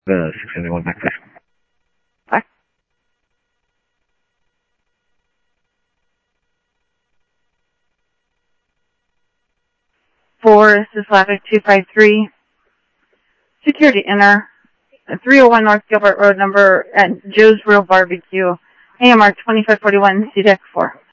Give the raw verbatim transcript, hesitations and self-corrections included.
The six seventy-one back there. Bye. Four, this is Slavic two five three. Security enter. three oh one North Gilbert Road, number at Joe's Real Barbecue. A M R twenty-five forty-one, C D E C four.